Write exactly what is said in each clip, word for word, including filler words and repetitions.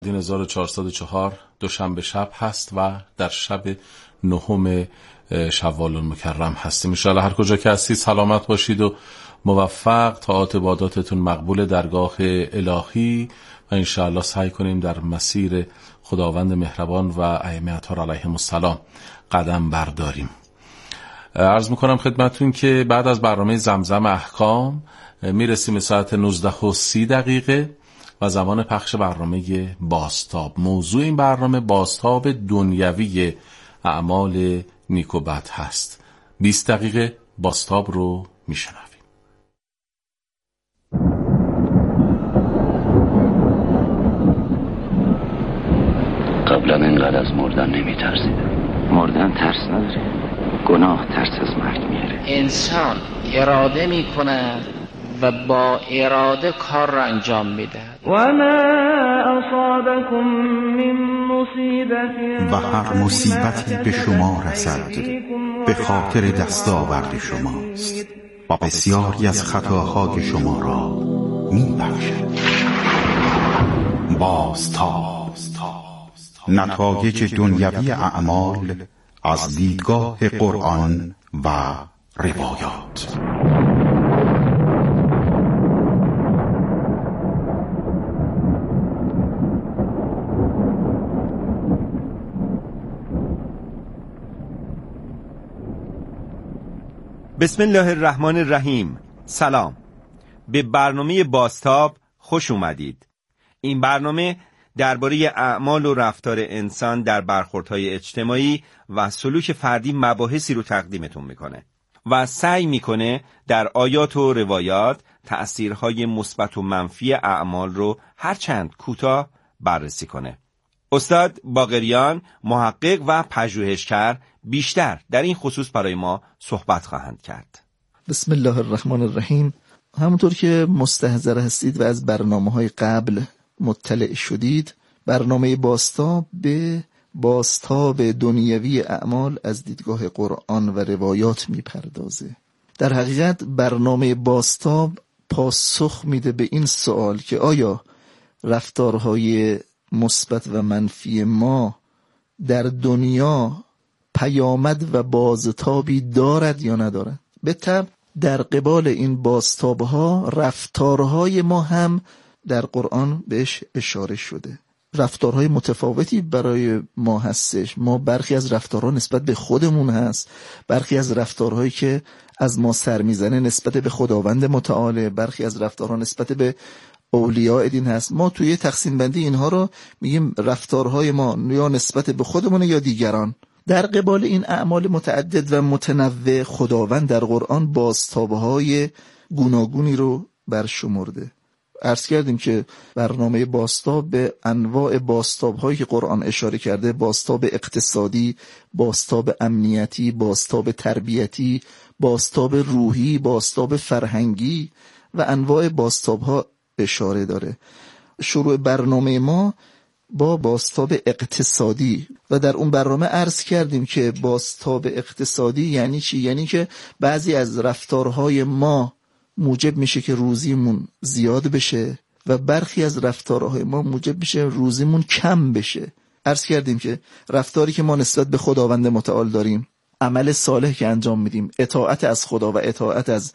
دین هزار و چهارصد و چهار دوشنبه شب هست و در شب نهم شوال المکرم هستیم. ان شاء الله هر کجا که هستید سلامت باشید و موفق، طاعات عباداتتون مقبول درگاه الهی و ان شاء الله سعی کنیم در مسیر خداوند مهربان و ائمه اطهار علیهم السلام قدم برداریم. عرض میکنم خدمتون که بعد از برنامه زمزم احکام میرسیم به ساعت نوزده و سی دقیقه و زمان پخش برنامه بازتاب. موضوع این برنامه بازتاب دنیوی اعمال نیک و بد هست. بیست دقیقه بازتاب رو میشنویم. قبلا اینقدر از مردن نمی ترسیدم. مردن ترس نداره، گناه ترس از مرگ میاره. انسان اراده میکنه و با اراده کار را انجام میده. و ما اصابکم من مصیبت، و هر مصیبتی به شما رسد به خاطر دستاورد شماست و بسیاری از خطاهای شما را میبخشد. بازتاب، نتایج دنیوی اعمال از دیدگاه قرآن و روایات. بسم الله الرحمن الرحیم. سلام، به برنامه بازتاب خوش اومدید. این برنامه درباره اعمال و رفتار انسان در برخوردهای اجتماعی و سلوک فردی مباحثی رو تقدیمتون میکنه و سعی میکنه در آیات و روایات تأثیرهای مثبت و منفی اعمال رو هرچند کوتاه بررسی کنه. استاد باقریان، محقق و پژوهشگر، بیشتر در این خصوص برای ما صحبت خواهند کرد. بسم الله الرحمن الرحیم. همونطور که مستحضر هستید و از برنامه‌های قبل مطلع شدید، برنامه بازتاب به بازتاب دنیوی اعمال از دیدگاه قرآن و روایات میپردازه. در حقیقت برنامه بازتاب پاسخ میده به این سوال که آیا رفتارهای مثبت و منفی ما در دنیا پیامد و بازتابی دارد یا ندارد. به طبع در قبال این بازتابها رفتارهای ما هم در قرآن بهش اشاره شده. رفتارهای متفاوتی برای ما هستش. ما برخی از رفتارها نسبت به خودمون هست، برخی از رفتارهایی که از ما سر میزنه نسبت به خداوند متعال، برخی از رفتارها نسبت به اولیاء دین هست. ما توی تقسیم بندی اینها رو میگیم رفتارهای ما یا نسبت به خودمون یا دیگران. در قبال این اعمال متعدد و متنوع خداوند در قرآن بازتابهای گوناگونی رو برشمرده. عرض کردیم که برنامه بازتاب به انواع بازتاب‌هایی که قرآن اشاره کرده، بازتاب اقتصادی، بازتاب امنیتی، بازتاب تربیتی، بازتاب روحی، بازتاب فرهنگی و انواع بازتاب‌ها اشاره داره. شروع برنامه ما با بازتاب اقتصادی و در اون برنامه عرض کردیم که بازتاب اقتصادی یعنی چی؟ یعنی که بعضی از رفتارهای ما موجب میشه که روزیمون زیاد بشه و برخی از رفتارهای ما موجب میشه روزیمون کم بشه. عرض کردیم که رفتاری که ما نسبت به خداوند متعال داریم، عمل صالح که انجام میدیم، اطاعت از خدا و اطاعت از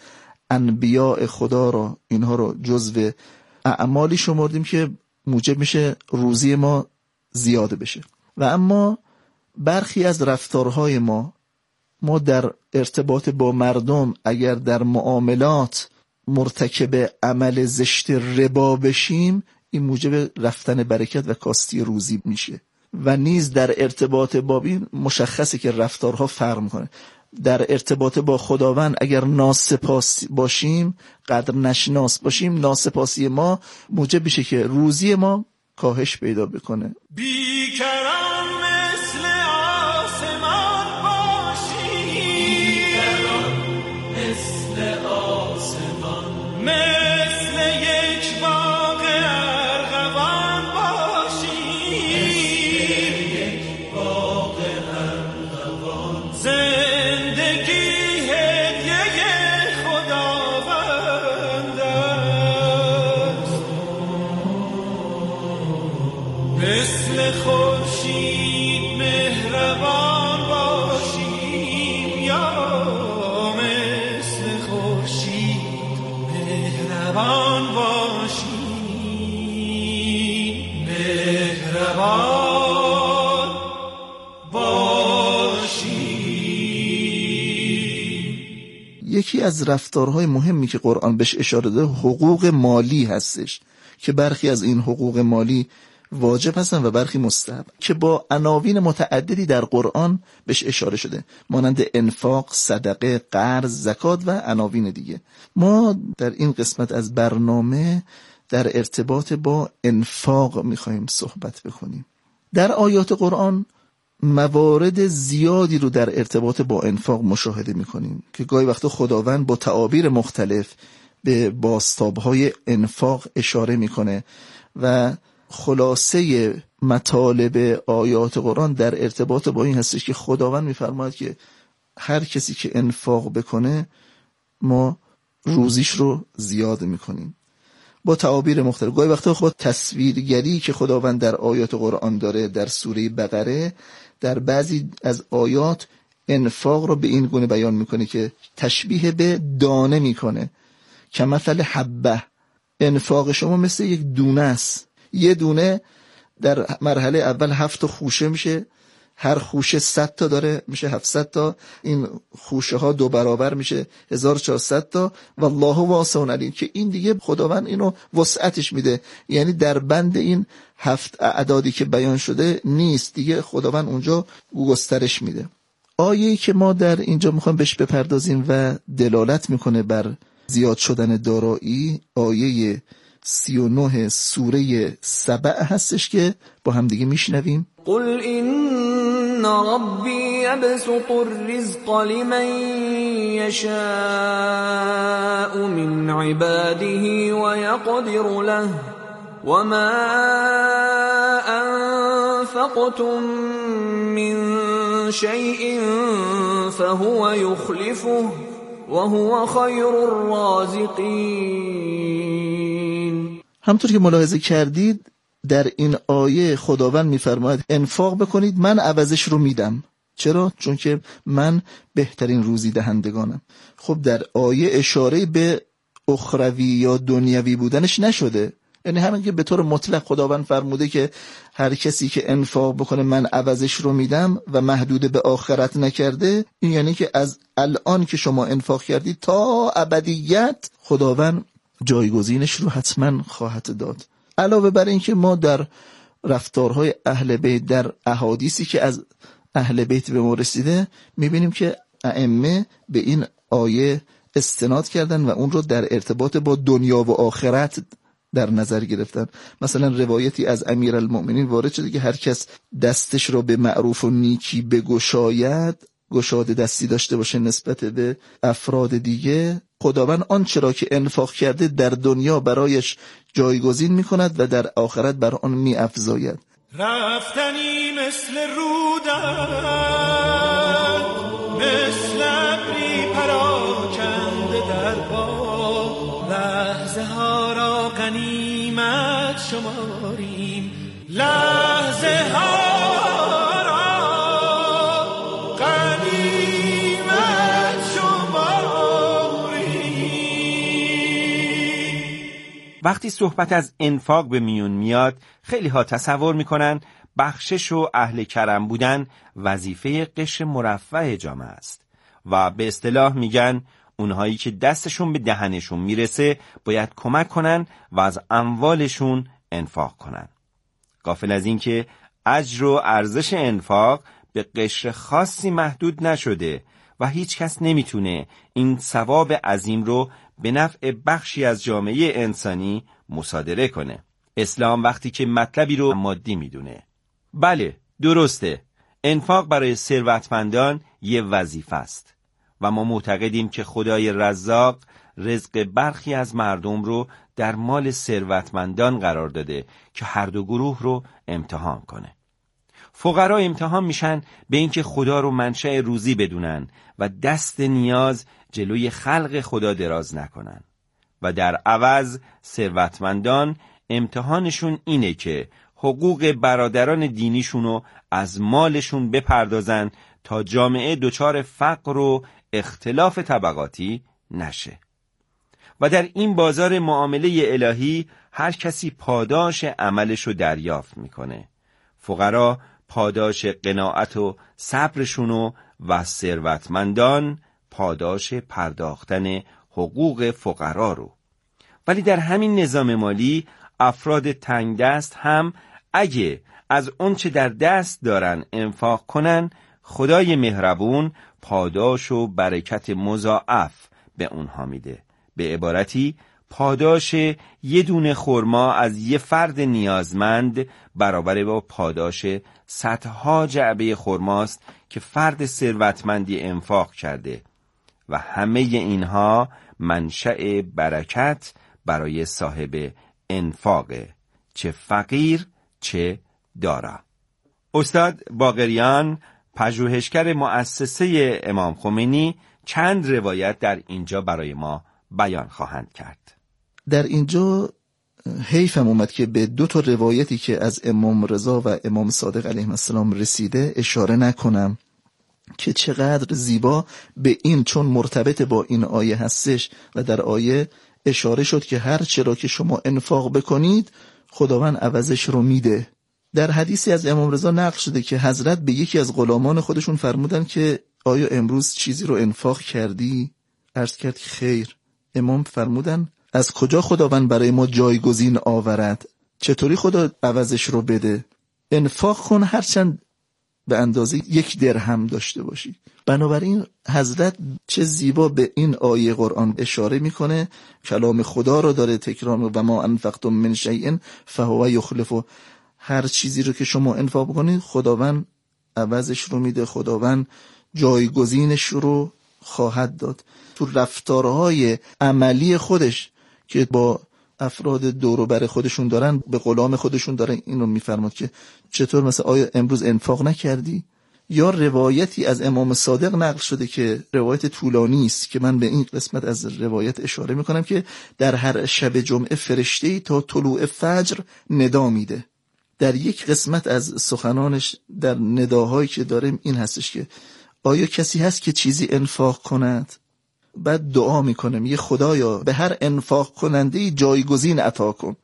انبیاء خدا را، اینها رو جزو اعمالی شمردیم که موجب میشه روزی ما زیاد بشه. و اما برخی از رفتارهای ما ما در ارتباط با مردم اگر در معاملات مرتکب عمل زشت ربا بشیم، این موجب رفتن برکت و کاستی روزی میشه. و نیز در ارتباط با این مشخصه که رفتارها فرق میکنه. در ارتباط با خداوند اگر ناسپاس باشیم، قدر نشناس باشیم، ناسپاسی ما موجب میشه که روزی ما کاهش پیدا بکنه. بیکران مثل آسمان باشی، بیکران مثل آسمان، مثل یک باغ ارغوان باشی، مثل یک باغ ارغوان، زندگی هدیه خداوند است. مثل خورشید مهربان باشیم یا مثل خورشید مهربان باشیم مهربان باشیم. یکی از رفتارهای مهمی که قرآن بهش اشاره داره حقوق مالی هستش که برخی از این حقوق مالی واجب هستن و برخی مستحب که با عناوین متعددی در قرآن بهش اشاره شده، مانند انفاق، صدقه، قرض، زکات و عناوین دیگه. ما در این قسمت از برنامه در ارتباط با انفاق میخوایم صحبت بکنیم. در آیات قرآن موارد زیادی رو در ارتباط با انفاق مشاهده میکنیم که گاهی وقتا خداوند با تعابیر مختلف به بازتابهای انفاق اشاره میکنه و خلاصه مطالب آیات قرآن در ارتباط با این هستش که خداوند میفرماید که هر کسی که انفاق بکنه ما روزیش رو زیاد میکنیم با تعابیر مختلف. گاهی وقتا خود تصویرگری که خداوند در آیات قرآن داره در سوره بقره در بعضی از آیات انفاق رو به این گونه بیان میکنه که تشبیه به دانه میکنه که مثل حبه، انفاق شما مثل یک دونه است. یه دونه در مرحله اول هفت خوشه میشه، هر خوشه صد تا داره میشه هفتصد تا، این خوشه ها دو برابر میشه هزار و چهارصد تا. والله واسع علیم که این دیگه خداوند اینو وسعتش میده، یعنی در بند این هفت اعدادی که بیان شده نیست دیگه، خداوند اونجا گسترش میده. آیه‌ای که ما در اینجا میخوایم بهش بپردازیم و دلالت میکنه بر زیاد شدن دارایی، آیه سی و نه سوره سبع هستش که با هم دیگه میشنویم. قل این ربی یبسط الرزق لمن یشاء من عباده و یقدر له وما انفقتم من شیء فهو یخلفه وهو خیر الرازقین. همطور که ملاحظه کردید در این آیه خداوند میفرماید انفاق بکنید من عوضش رو میدم. چرا؟ چون که من بهترین روزی دهندگانم. خب در آیه اشاره به اخروی یا دنیوی بودنش نشده، یعنی همین که به طور مطلق خداوند فرموده که هر کسی که انفاق بکنه من عوضش رو میدم و محدود به آخرت نکرده. این یعنی که از الان که شما انفاق کردید تا ابدیت خداوند جایگزینش رو حتما خواهد داد. علاوه بر این که ما در رفتارهای اهل بیت در احادیثی که از اهل بیت به ما رسیده میبینیم که ائمه به این آیه استناد کردن و اون رو در ارتباط با دنیا و آخرت در نظر گرفتن. مثلا روایتی از امیرالمؤمنین وارد شده که هر کس دستش رو به معروف و نیکی بگشاید، گشاده دستی داشته باشه نسبت به افراد دیگه، خداوند آنچه را که انفاق کرده در دنیا برایش جایگزین میکند و در آخرت بر آن میافزاید. رفتنی مثل رودن، مثل ابری پراکنده در باد، لحظه ها را غنیمت شماریم، لحظه ها وقتی صحبت از انفاق به میون میاد خیلی ها تصور میکنن بخشش و اهل کرم بودن وظیفه قشر مرفه جامعه است و به اصطلاح میگن اونهایی که دستشون به دهنشون میرسه باید کمک کنن و از اموالشون انفاق کنن، غافل از این که اجر و ارزش انفاق به قشر خاصی محدود نشده و هیچ کس نمیتونه این ثواب عظیم رو به نفع بخشی از جامعه انسانی مصادره کنه. اسلام وقتی که مطلبی رو مادی میدونه، بله درسته، انفاق برای ثروتمندان یه وظیفه است و ما معتقدیم که خدای رزاق رزق برخی از مردم رو در مال ثروتمندان قرار داده که هر دو گروه رو امتحان کنه. فقرا امتحان میشن به اینکه خدا رو منشأ روزی بدونن و دست نیاز جلوی خلق خدا دراز نکنن و در عوض ثروتمندان امتحانشون اینه که حقوق برادران دینیشونو از مالشون بپردازن تا جامعه دچار فقر و اختلاف طبقاتی نشه. و در این بازار معامله الهی هر کسی پاداش عملشو دریافت میکنه. فقرا پاداش قناعت و صبرشونو و ثروتمندان پاداش پرداختن حقوق فقرا رو. ولی در همین نظام مالی افراد تنگ دست هم اگه از اونچه در دست دارن انفاق کنن، خدای مهربون پاداش و برکت مضاعف به اونها میده. به عبارتی پاداش یه دونه خرما از یه فرد نیازمند برابر با پاداش صدها جعبه خرماست که فرد ثروتمندی انفاق کرده و همه اینها منشأ برکت برای صاحب انفاقه، چه فقیر چه دارا. استاد باقریان، پژوهشگر مؤسسه امام خمینی، چند روایت در اینجا برای ما بیان خواهند کرد. در اینجا حیفم اومد که به دو تا روایتی که از امام رضا و امام صادق علیهم السلام رسیده اشاره نکنم که چقدر زیبا به این، چون مرتبط با این آیه هستش و در آیه اشاره شد که هر چرا که شما انفاق بکنید خداوند عوضش رو میده. در حدیثی از امام رضا نقل شده که حضرت به یکی از غلامان خودشون فرمودن که آیا امروز چیزی رو انفاق کردی؟ عرض کرد خیر. امام فرمودن از کجا خداوند برای ما جایگزین آورد؟ چطوری خدا عوضش رو بده؟ انفاق کن هرچند به اندازه یک درهم داشته باشی. بنابراین حضرت چه زیبا به این آیه قرآن اشاره میکنه، کلام خدا رو داره تکرار و ما انفقتم من شیء فهو یخلفه. هر چیزی رو که شما انفاق بکنید خداوند عوضش رو میده، خداوند جایگزینش رو خواهد داد. تو رفتارهای عملی خودش که با افراد دور و بر خودشون دارن، به غلام خودشون دارن اینو میفرماد که چطور مثلا آیا امروز انفاق نکردی؟ یا روایتی از امام صادق نقل شده که روایت طولانی است که من به این قسمت از روایت اشاره میکنم که در هر شب جمعه فرشته‌ای تا طلوع فجر ندا میده. در یک قسمت از سخنانش در نداهایی که داریم این هستش که آیا کسی هست که چیزی انفاق کند؟ بعد دعا میکنه، میگه خدایا به هر انفاق کننده جایگزین عطا کن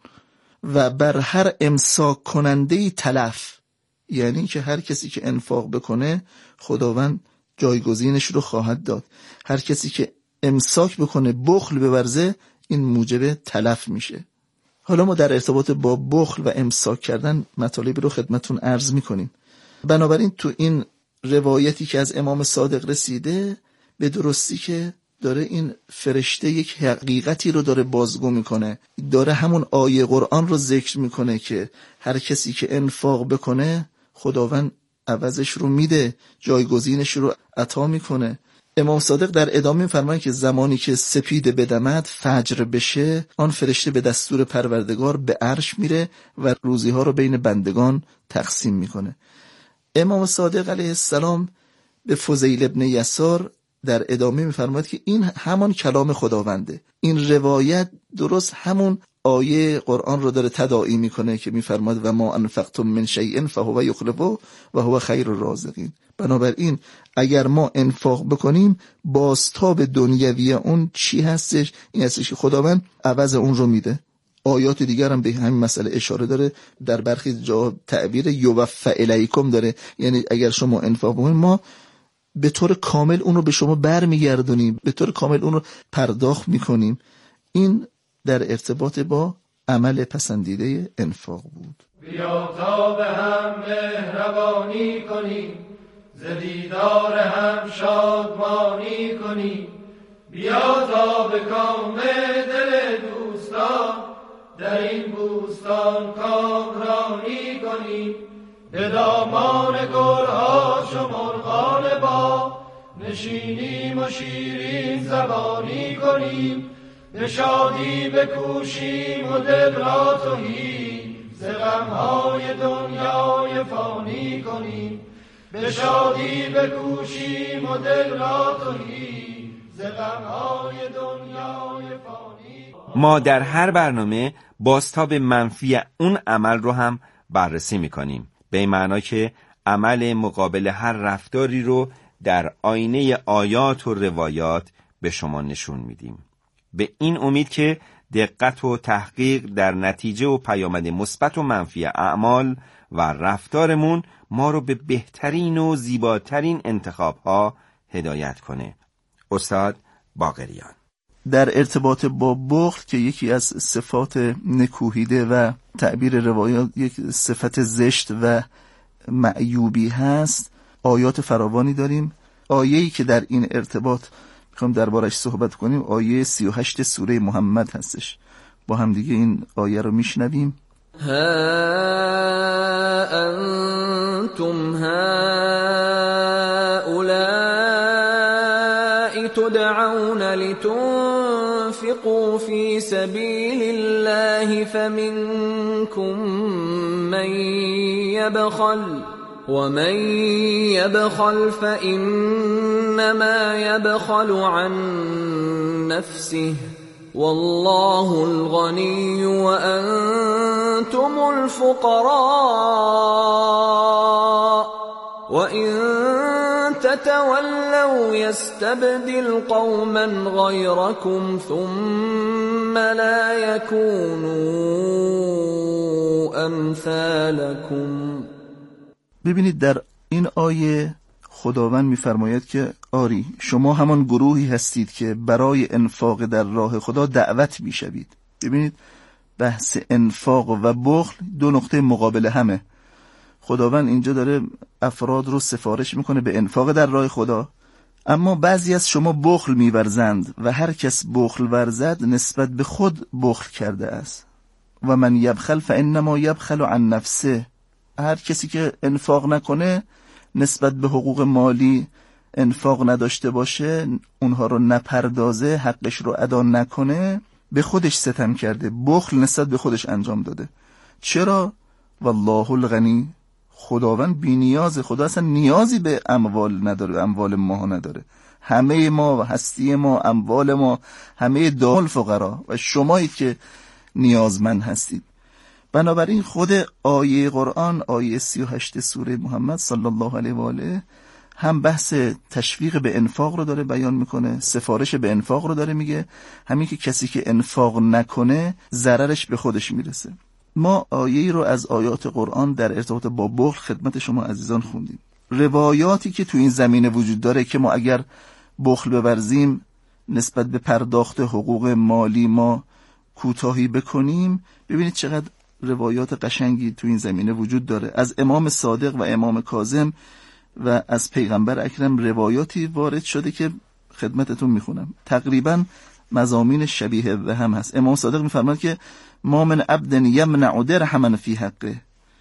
و بر هر امساک کننده تلف. یعنی که هر کسی که انفاق بکنه خداوند جایگزینش رو خواهد داد. هر کسی که امساک بکنه، بخل بورزه، این موجب تلف میشه. حالا ما در ارتباط با بخل و امساک کردن مطالبی رو خدمتون عرض میکنیم. بنابراین تو این روایتی که از امام صادق رسیده به درستی که داره این فرشته یک حقیقتی رو داره بازگو میکنه، داره همون آیه قرآن رو ذکر میکنه که هر کسی که انفاق بکنه خداوند عوضش رو میده، جایگزینش رو عطا میکنه. امام صادق در ادامه میفرماید که زمانی که سپید بدمد، فجر بشه، آن فرشته به دستور پروردگار به عرش میره و روزی ها رو بین بندگان تقسیم میکنه. امام صادق علیه السلام به فضیل ابن یسار در ادامه میفرماید که این همان کلام خداونده. این روایت درست همون آیه قرآن رو داره تداعی میکنه که میفرماید و ما انفقتم من شیء فهو یخلفه و هو خیر الرازقین. بنابراین اگر ما انفاق بکنیم بازتاب دنیوی اون چی هستش؟ این هستش که خداوند عوض اون رو میده. آیات دیگر هم به همین مسئله اشاره داره، در برخی جا تعبیر یوفى الیکم داره، یعنی اگر شما انفاق بکنید ما به طور کامل اون رو به شما برمیگردونیم، به طور کامل اون رو پرداخت میکنیم. این در ارتباط با عمل پسندیده انفاق بود. بیا تا به هم مهربانی کنیم، ز دیدار هم شادمانی کنیم. بیا تا به کام دل دوستان، در این بوستان کامرانی کنیم. به دامان گلها چو مرغان با نشینیم و شیرین زبانی کنیم. به شادی بکوشیم و دل را تهی ز غمهای دنیای فانی کنیم. به شادی بکوشیم و دل را تهی ز غمهای دنیای فانی. ما در هر برنامه بازتاب منفی اون عمل رو هم بررسی میکنیم، به این معنا که عمل مقابل هر رفتاری رو در آینه آیات و روایات به شما نشون میدیم، به این امید که دقت و تحقیق در نتیجه و پیامد مثبت و منفی اعمال و رفتارمون ما رو به بهترین و زیباترین انتخاب‌ها هدایت کنه. استاد باقریان. در ارتباط با بخل که یکی از صفات نکوهیده و تعبیر روایات یک صفت زشت و معیوبی هست، آیات فراوانی داریم. آیه‌ای که در این ارتباط میخوام دربارش صحبت کنیم آیه سی و هشت سوره محمد هستش. با هم دیگه این آیه رو میشنویم. ها انتم هؤلاء تدعون لتنفقوا في سبيل الله فمنكم من يبخل ومن يبخل فإنما يبخل عن نفسه والله الغني وأنتم الفقراء وإن تتولوا يستبدل قوما غيركم ثم لا يكونوا أمثالكم. ببینید در این آیه خداوند می‌فرماید که آری شما همان گروهی هستید که برای انفاق در راه خدا دعوت می‌شوید. ببینید بحث انفاق و بخل دو نقطه مقابل همه. خداوند اینجا داره افراد رو سفارش میکنه به انفاق در راه خدا، اما بعضی از شما بخل می‌ورزند و هر کس بخل ورزد نسبت به خود بخل کرده است. و من یبخل فانما یبخل عن نفسه. هر کسی که انفاق نکنه، نسبت به حقوق مالی انفاق نداشته باشه، اونها رو نپردازه، حقش رو ادا نکنه، به خودش ستم کرده، بخل نسبت به خودش انجام داده. چرا؟ والله الغنی، خداوند بی نیازه. خدا اصلا نیازی به اموال نداره، اموال ما نداره. همه ما و هستی ما، اموال ما، همه دال فقرا و شمایید که نیازمند هستید. بنابراین خود آیه قرآن، آیه سی و هشت سوره محمد صلی الله علیه و آله، هم بحث تشویق به انفاق رو داره بیان میکنه، سفارش به انفاق رو داره میگه، همین که کسی که انفاق نکنه ضررش به خودش میرسه. ما آیه رو از آیات قرآن در ارتباط با بخل خدمت شما عزیزان خوندیم. روایاتی که تو این زمینه وجود داره که ما اگر بخل بورزیم نسبت به پرداخت حقوق مالی ما کوتاهی بکنیم، ببینید چقدر روایات قشنگی تو این زمینه وجود داره. از امام صادق و امام کاظم و از پیغمبر اکرم روایاتی وارد شده که خدمتتون میخونم. تقریبا مضامین شبیه و هم هست. امام صادق میفرماد که ما من عبد یمنع درهما فی حقه،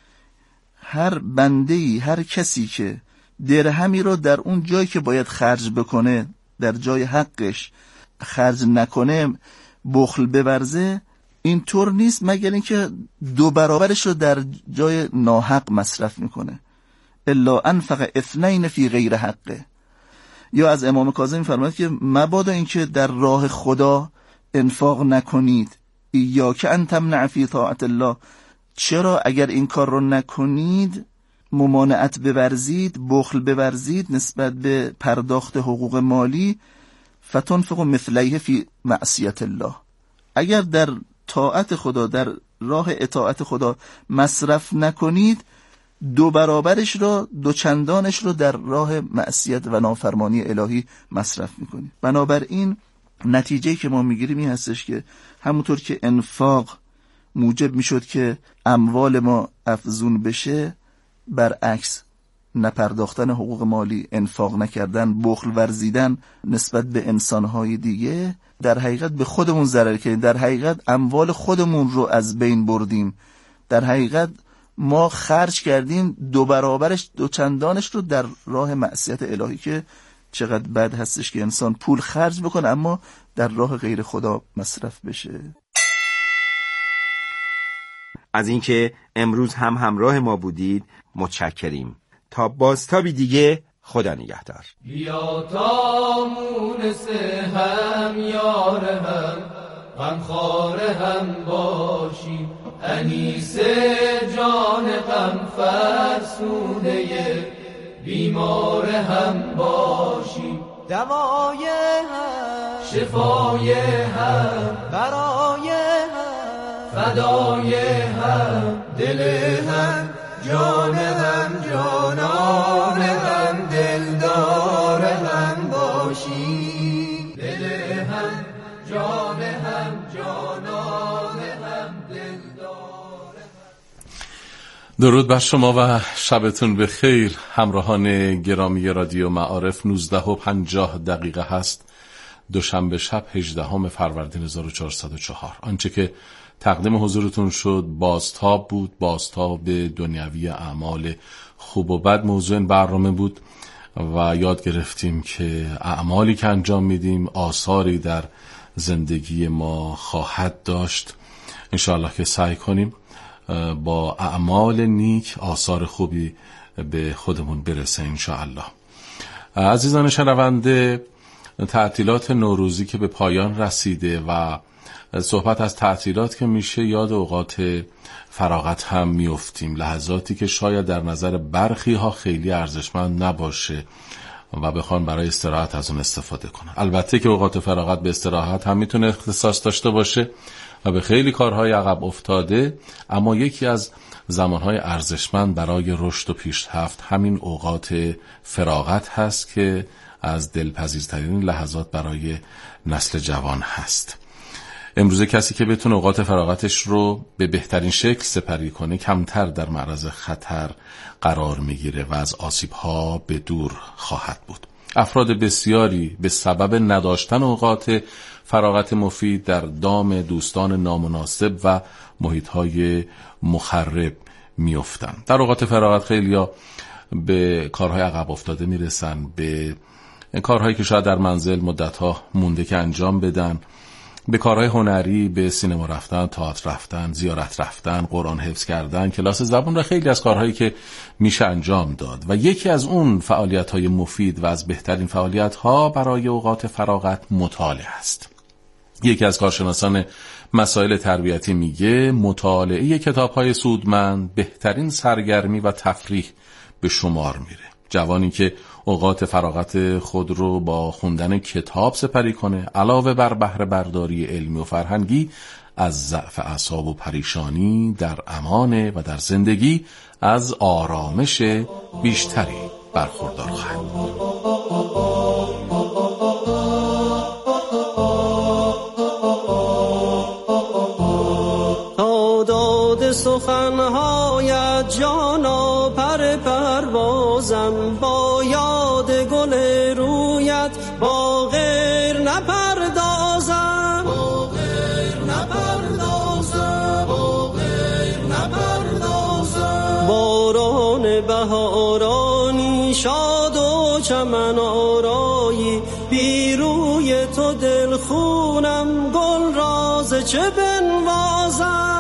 هر بنده‌ای، هر کسی که درهمی رو در اون جایی که باید خرج بکنه، در جای حقش خرج نکنه، بخل بورزه، این طور نیست مگر اینکه دو برابرش رو در جای ناحق مصرف میکنه. الا انفق اثنین فی غیر حقه. یا از امام کاظم میفرماید که مبادا اینکه در راه خدا انفاق نکنید، ایاک ان تمنع فی طاعت الله. چرا اگر این کار رو نکنید، ممانعت بورزید، بخل بورزید نسبت به پرداخت حقوق مالی، فتنفق مثلیه فی معصیت الله. اگر در طاعت خدا، در راه اطاعت خدا مصرف نکنید، دو برابرش رو، دو چندانش رو در راه معصیت و نافرمانی الهی مصرف میکنید. بنابراین نتیجه‌ای که ما میگیریم این هستش که همونطور که انفاق موجب میشد که اموال ما افزون بشه، برعکس نپرداختن حقوق مالی، انفاق نکردن، بخل ورزیدن نسبت به انسانهای دیگه، در حقیقت به خودمون ضرر کردیم. در حقیقت اموال خودمون رو از بین بردیم. در حقیقت ما خرج کردیم دو برابرش، دو چندانش رو در راه معصیت الهی که چقدر بد هستش که انسان پول خرج بکنه اما در راه غیر خدا مصرف بشه. از اینکه امروز هم همراه ما بودید متشکریم. تا بازتابی دیگه، خدا نگهدار. بیا تا مونس هم یار هم غمخوار هم باشیم، انیس جان غم فرسوده بیمار هم باشی، دوای هم شفای هم برای هم فدای هم دل هم جان هم جانان هم دلدار هم باشی، دل هم جان هم جانان هم دلدار. درود بر شما و شبتون به خیر. همراهان گرامی رادیو معارف، نوزده و پنجاه دقیقه هست، دوشنبه شب هجدهم فروردین هزار و چهارصد و چهار. آنچه که تقدیم حضورتون شد بازتاب بود، بازتاب دنیوی اعمال خوب و بد موضوع این برنامه بود و یاد گرفتیم که اعمالی که انجام میدیم آثاری در زندگی ما خواهد داشت. انشاءالله که سعی کنیم با اعمال نیک آثار خوبی به خودمون برسه انشاءالله. عزیزان شنونده، تعطیلات نوروزی که به پایان رسیده و صحبت از تعطیلات که میشه یاد اوقات فراغت هم میافتیم، لحظاتی که شاید در نظر برخی ها خیلی ارزشمند نباشه و بخوان برای استراحت از اون استفاده کنن. البته که اوقات فراغت به استراحت هم میتونه اختصاص داشته باشه و به خیلی کارهای عقب افتاده، اما یکی از زمانهای ارزشمند برای رشد و پیشرفت همین اوقات فراغت هست که از دلپذیرترین لحظات برای نسل جوان هست. امروزه کسی که بتونه اوقات فراغتش رو به بهترین شکل سپری کنه کمتر در معرض خطر قرار میگیره و از آسیب‌ها به دور خواهد بود. افراد بسیاری به سبب نداشتن اوقات فراغت مفید در دام دوستان نامناسب و محیط‌های مخرب میافتن. در اوقات فراغت خیلی‌ها به کارهای عقب افتاده میرسن، به کارهایی که شاید در منزل مدت‌ها مونده که انجام بدن، به کارهای هنری، به سینما رفتن، تئاتر رفتن، زیارت رفتن، قرآن حفظ کردن، کلاس زبان و خیلی از کارهایی که میشه انجام داد. و یکی از اون فعالیت‌های مفید و از بهترین فعالیت‌ها برای اوقات فراغت مطالعه است. یکی از کارشناسان مسائل تربیتی میگه مطالعه کتاب‌های سودمند بهترین سرگرمی و تفریح به شمار میره. جوانی که اوقات فراغت خود رو با خوندن کتاب سپری کنه، علاوه بر بهره برداری علمی و فرهنگی، از ضعف اعصاب و پریشانی در امانه و در زندگی از آرامش بیشتری برخوردار خواهد بود. داد سخنهایت جانا پر پروازم، با یاد گل رویت با غیر نپردازم، با غیر نپردازم، با غیر نپردازم. باران بهارانی شاد و چمن آرایی، بی روی تو دل خونم گل راز چه بنوازم،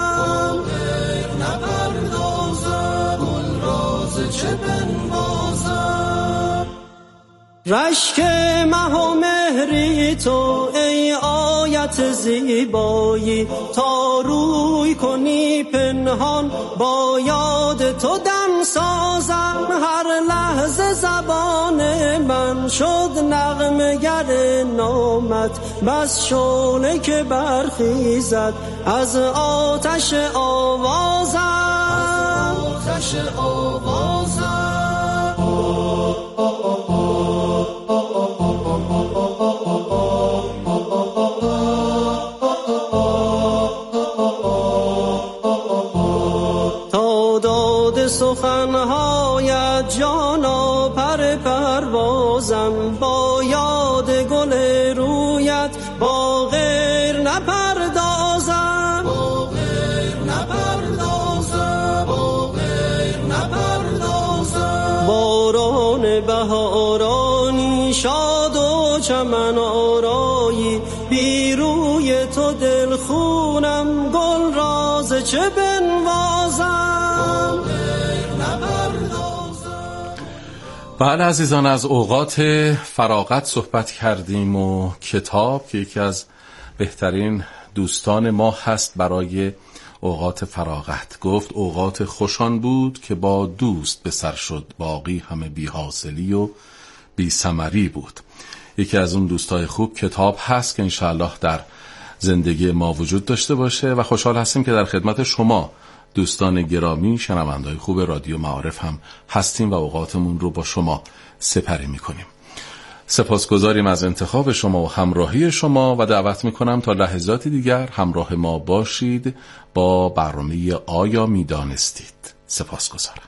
چه بنوازم. رشک مه و مهری تو ای آیت زیبایی، تا روی کنی پنهان با یاد تو دم سازم. هر لحظه زبان من شد نغمه‌گر نامت، بس شعله که برخیزد از آتش آوازم، آتش آوازم. تا داد سخنهایت جانا پر پروازم، با یاد گل رویت با غیر نپردازم، با غیر نپردازم، با غیر نپردازم. باران بهارانی شاد و چمن آرایی، بی روی تو دل خونم گل راز چه بنوازم، نپردازم. بله عزیزان، از اوقات فراغت صحبت کردیم و کتاب که یکی از بهترین دوستان ما هست برای اوقات فراغت. گفت اوقات خوشان بود که با دوست به سر شد، باقی همه بی حاصلی و بی ثمری بود. یکی از اون دوستای خوب کتاب هست که انشاءالله در زندگی ما وجود داشته باشه و خوشحال هستیم که در خدمت شما دوستان گرامی شنونده‌های خوب رادیو معارف هم هستیم و اوقاتمون رو با شما سپری میکنیم. سپاسگزاریم از انتخاب شما و همراهی شما و دعوت میکنم تا لحظاتی دیگر همراه ما باشید با برنامه آیا میدانستید. سپاسگزارم.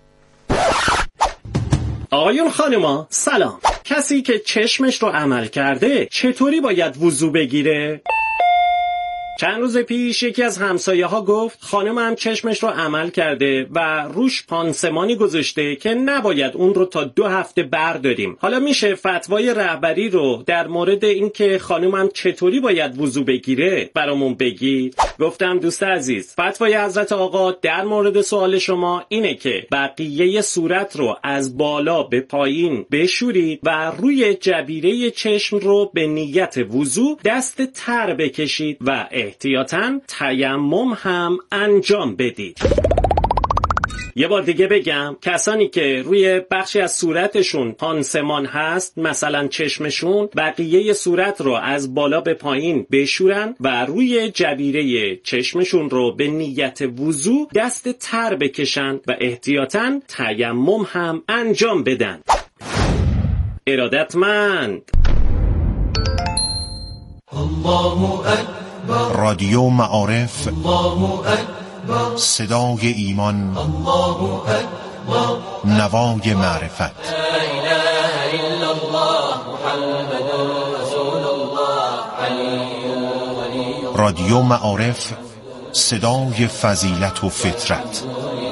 آقایون خانما سلام. کسی که چشمش رو عمل کرده چطوری باید وضو بگیره؟ چند روز پیش یکی از همسایه ها گفت خانم هم چشمش رو عمل کرده و روش پانسمانی گذاشته که نباید اون رو تا دو هفته برداریم. حالا میشه فتوای رهبری رو در مورد اینکه خانم هم چطوری باید وضو بگیره برامون بگید؟ گفتم دوست عزیز، فتوای حضرت آقا در مورد سوال شما اینه که بقیه صورت رو از بالا به پایین بشورید و روی جبیره چشم رو به نیت وضو دست تر بکشید و احتیاطاً تیمم هم انجام بدید. یه بار دیگه بگم، کسانی که روی بخشی از صورتشون پانسمان هست، مثلا چشمشون، بقیه صورت رو از بالا به پایین بشورن و روی جبیره چشمشون رو به نیت وضو دست تر بکشن و احتیاطاً تیمم هم انجام بدن. ارادتمند. الله اکبر. رادیو معارف، صدای ایمان، نوای معرفت. رادیو معارف، صدای فضیلت و فطرت.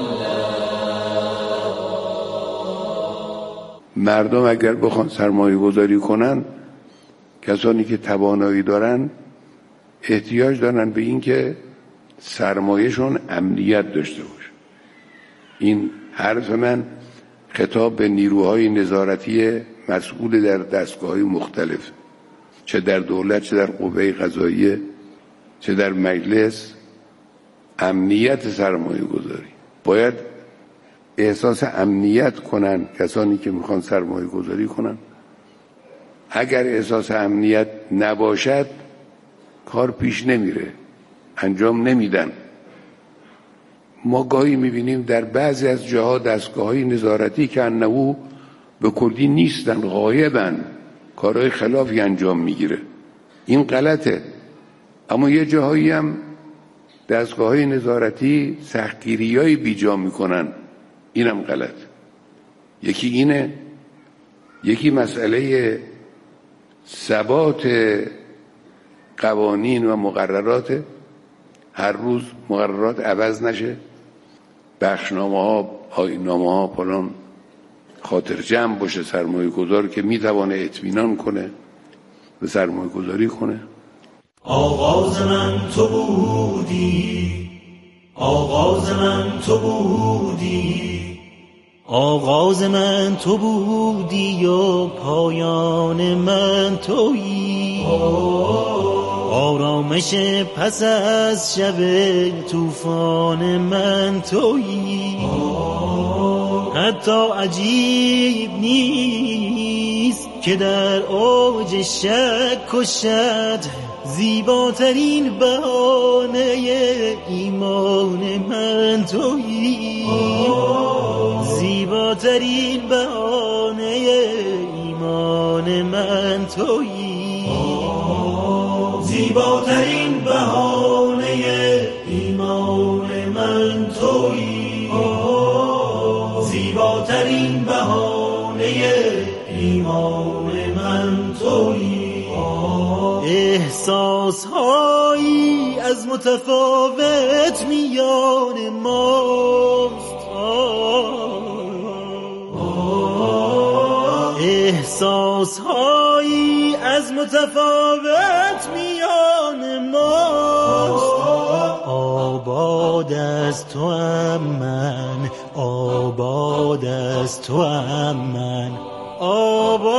مردم اگر بخوان سرمایه گذاری کنن، کسانی که توانایی دارن احتیاج دارن به این که سرمایهشون امنیت داشته باشه. این حرف من خطاب به نیروهای نظارتی مسئول در دستگاه‌های مختلف، چه در دولت، چه در قوه قضاییه، چه در مجلس. امنیت سرمایه گذاری باید احساس امنیت کنن کسانی که میخوان سرمایه گذاری کنن. اگر احساس امنیت نباشد کار پیش نمیره، انجام نمیدن. ما گاهی میبینیم در بعضی از جاها دستگاه‌های نظارتی که انهو به کلی نیستن، غایبن، کارهای خلافی انجام میگیره. این غلطه. اما یه جاهایی هم دستگاه‌های نظارتی سختگیری‌های بیجا میکنن، اینم غلط. یکی اینه، یکی مسئله ثبات قوانین و مقررات. هر روز مقررات عوض نشه، بخشنامه ها، آیین‌نامه ها پلان خاطر جمع باشه سرمایه گذار که میتوانه اطمینان کنه و سرمایه گذاری کنه. آغاز من تو بودی، آغاز من تو بودی، آغاز من تو بودی و پایان من تویی. آرامش پس از شب طوفان من تویی. حتی عجیب نیست که در اوج شک و شد زیباترین بهانه ایمان من تویی. زیباترین بهانه ایمان من تویی. زیباترین بهانه ایمان من تویی. زیباترین بهانه ایمان من تویی. احساس هایی از متفاوت میان ماست. احساس هایی از متفاوت میان ماست. آباد از تو ام من، آباد از تو ام من، آباد